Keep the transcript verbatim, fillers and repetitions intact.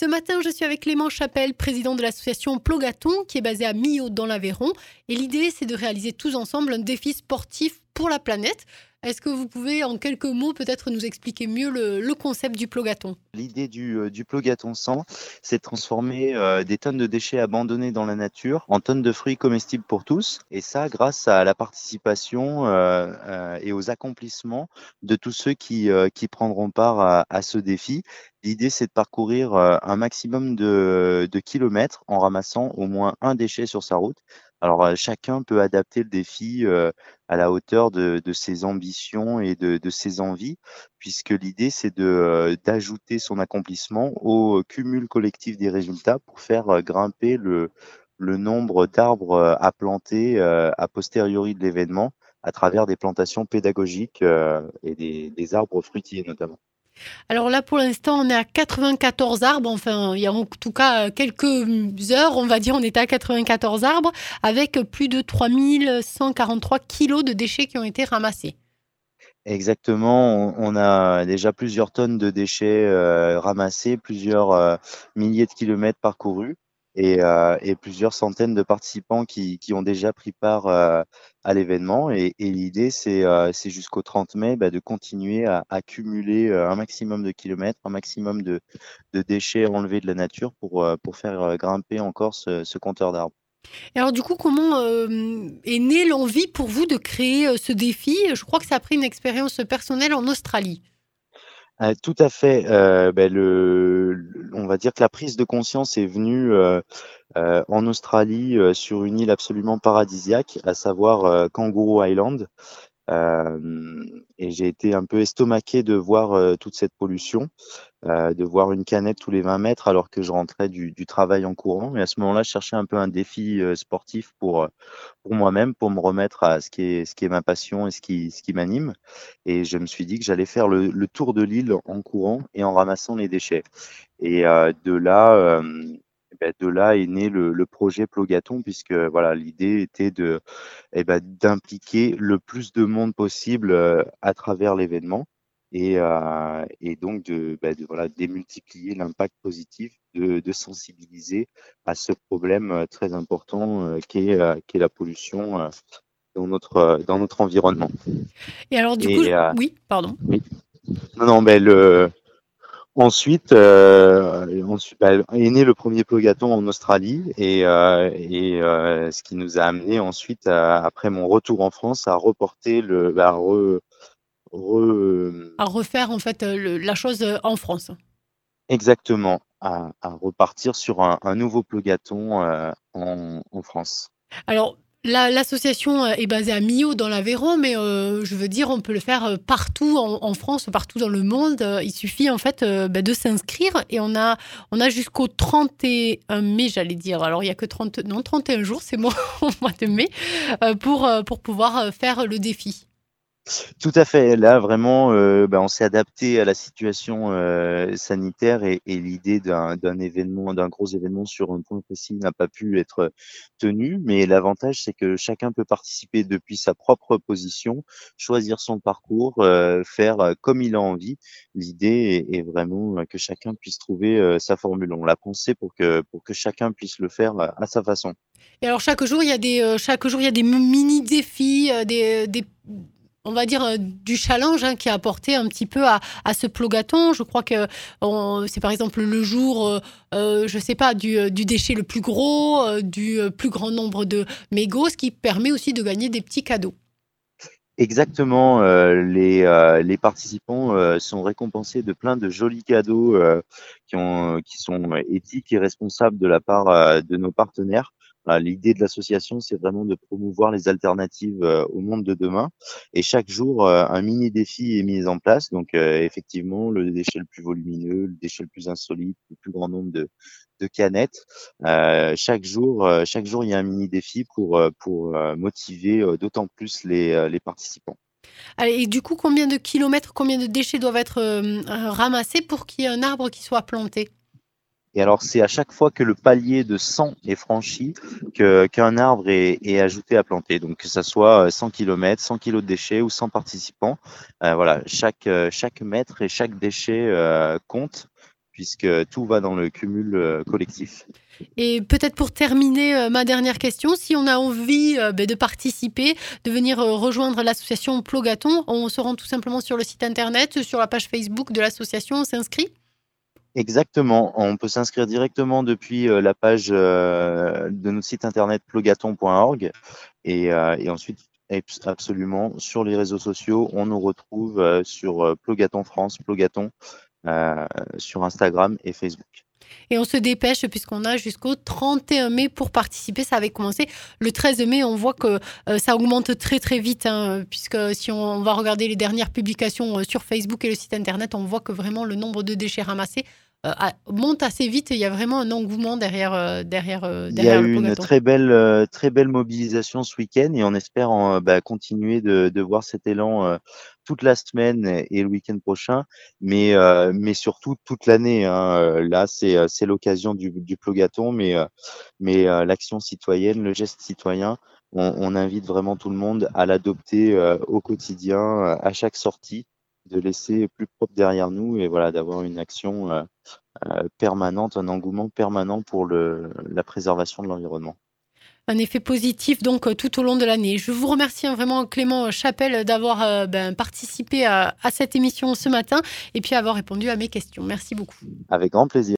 Ce matin, je suis avec Clément Chapelle, président de l'association Plogaton, qui est basée à Millau dans l'Aveyron. Et l'idée, c'est de réaliser tous ensemble un défi sportif pour la planète. Est-ce que vous pouvez, en quelques mots, peut-être nous expliquer mieux le, le concept du Plogaton ? L'idée du, euh, du Plogaton cent, c'est de transformer euh, des tonnes de déchets abandonnés dans la nature en tonnes de fruits comestibles pour tous. Et ça, grâce à la participation euh, euh, et aux accomplissements de tous ceux qui, euh, qui prendront part à, à ce défi. L'idée, c'est de parcourir euh, un maximum de, de kilomètres en ramassant au moins un déchet sur sa route. Alors, euh, chacun peut adapter le défi euh, à la hauteur de, de ses ambitions et de, de ses envies, puisque l'idée, c'est de, euh, d'ajouter son accomplissement au cumul collectif des résultats pour faire euh, grimper le, le nombre d'arbres euh, à planter euh, a posteriori de l'événement à travers des plantations pédagogiques euh, et des, des arbres fruitiers notamment. Alors là, pour l'instant, on est à quatre-vingt-quatorze arbres. Enfin, il y a en tout cas quelques heures, on va dire, on était à quatre-vingt-quatorze arbres avec plus de trois mille cent quarante-trois kilos de déchets qui ont été ramassés. Exactement, on, on a déjà plusieurs tonnes de déchets euh, ramassés, plusieurs euh, milliers de kilomètres parcourus et, euh, et plusieurs centaines de participants qui, qui ont déjà pris part euh, à l'événement. Et, et l'idée, c'est euh, c'est jusqu'au trente mai bah, de continuer à accumuler euh, un maximum de kilomètres, un maximum de, de déchets enlevés de la nature pour, euh, pour faire euh, grimper encore ce, ce compteur d'arbres. Et alors du coup, comment euh, est née l'envie pour vous de créer euh, ce défi ? Je crois que ça a pris une expérience personnelle en Australie. Euh, tout à fait. Euh, ben, le, le- on va dire que la prise de conscience est venue euh, euh, en Australie euh, sur une île absolument paradisiaque, à savoir euh, Kangaroo Island. Euh, et j'ai été un peu estomaqué de voir euh, toute cette pollution, euh, de voir une canette tous les vingt mètres alors que je rentrais du, du travail en courant. Et à ce moment-là, je cherchais un peu un défi euh, sportif pour, euh, pour moi-même, pour me remettre à ce qui est, ce qui est ma passion et ce qui, ce qui m'anime. Et je me suis dit que j'allais faire le, le tour de l'île en courant et en ramassant les déchets. Et euh, de là, euh, ben, de là est né le, le projet Plogaton, puisque voilà, l'idée était de, eh ben, d'impliquer le plus de monde possible euh, à travers l'événement et, euh, et donc de, ben, de voilà, démultiplier l'impact positif, de, de sensibiliser à ce problème euh, très important euh, qu'est, euh, qu'est la pollution euh, dans notre, euh, dans notre environnement. Et alors du coup, je- Et euh, oui, pardon. oui, non, non, mais le, ensuite, euh, ensuite bah, est né le premier Plogaton en Australie et, euh, et euh, ce qui nous a amené ensuite, à, après mon retour en France, à reporter le, bah, re, re- À refaire en fait euh, le- la chose euh, en France. exactement, à, à repartir sur un, un nouveau Plogaton euh, en, en France. Alors, la- l'association euh, est basée à Millau dans l'Aveyron, mais euh, je veux dire, on peut le faire euh, partout en, en France, partout dans le monde. Euh, Il suffit en fait euh, bah, de s'inscrire et on a, on a jusqu'au trente et un mai, j'allais dire. Alors, il n'y a que trente, non, trente et un jours, c'est bon, au mois de mai, euh, pour, euh, pour pouvoir euh, faire le défi. Tout à fait. Là, vraiment, euh, ben, on s'est adapté à la situation euh, sanitaire et, et l'idée d'un d'un événement, d'un gros événement sur un point précis n'a pas pu être tenu. Mais l'avantage, c'est que chacun peut participer depuis sa propre position, choisir son parcours, euh, faire euh, comme il a envie. L'idée est, est vraiment euh, que chacun puisse trouver euh, sa formule. On l'a pensé pour que pour que chacun puisse le faire euh, à sa façon. Et alors, chaque jour, il y a des, euh, chaque jour, il y a des mini défis, euh, des, des on va dire, euh, du challenge hein, qui a apporté un petit peu à, à ce plogaton. Je crois que on- c'est par exemple le jour, euh, euh, je sais pas, du, euh, du déchet le plus gros, euh, du euh, plus grand nombre de mégots, ce qui permet aussi de gagner des petits cadeaux. Exactement, euh, les, euh, les participants euh, sont récompensés de plein de jolis cadeaux euh, qui, ont, qui sont éthiques et responsables de la part euh, de nos partenaires. Euh, L'idée de l'association, c'est vraiment de promouvoir les alternatives euh, au monde de demain. Et chaque jour, euh, un mini défi est mis en place. Donc, euh, effectivement, le déchet le plus volumineux, le déchet le plus insolite, le plus grand nombre de, de canettes. Euh, chaque jour, euh, chaque jour, il y a un mini défi pour euh, pour euh, motiver euh, d'autant plus les euh, les participants. Allez, et du coup, combien de kilomètres, combien de déchets doivent être euh, ramassés pour qu'il y ait un arbre qui soit planté? Et alors, c'est à chaque fois que le palier de cent est franchi que qu'un arbre est, est ajouté à planter. Donc, que ça soit cent kilomètres, cent kilos de déchets ou cent participants. Euh, voilà, chaque, euh, chaque mètre et chaque déchet euh, compte, puisque tout va dans le cumul euh, collectif. Et peut-être pour terminer, euh, ma dernière question, si on a envie euh, ben, de participer, de venir euh, rejoindre l'association Plogaton, on se rend tout simplement sur le site internet, sur la page Facebook de l'association, on s'inscrit? Exactement, on peut s'inscrire directement depuis euh, la page euh, de notre site internet plogaton point org et, euh, et ensuite abs- absolument sur les réseaux sociaux, on nous retrouve euh, sur euh, Plogaton France, Plogaton euh, sur Instagram et Facebook. Et on se dépêche puisqu'on a jusqu'au trente et un mai pour participer. Ça avait commencé le treize mai. On voit que euh, ça augmente très très vite, hein, puisque si on, on va regarder les dernières publications euh, sur Facebook et le site internet, on voit que vraiment le nombre de déchets ramassés euh, a- monte assez vite. Il y a vraiment un engouement derrière, euh, derrière, euh, Il y a derrière le eu une Plogaton. très belle, euh, très belle mobilisation ce week-end et on espère en, bah, continuer de, de voir cet élan euh, toute la semaine et le week-end prochain, mais, euh, mais surtout toute l'année, hein. Euh, Là, c'est, euh, c'est l'occasion du, du Plogaton, mais, euh, mais euh, l'action citoyenne, le geste citoyen, on, on invite vraiment tout le monde à l'adopter euh, au quotidien, euh, à chaque sortie, de laisser plus propre derrière nous et voilà, d'avoir une action euh, euh, permanente, un engouement permanent pour le, la préservation de l'environnement. Un effet positif donc euh, tout au long de l'année. Je vous remercie hein, vraiment Clément Chapelle d'avoir euh, ben, participé à, à cette émission ce matin et puis avoir répondu à mes questions. Merci beaucoup. Avec grand plaisir.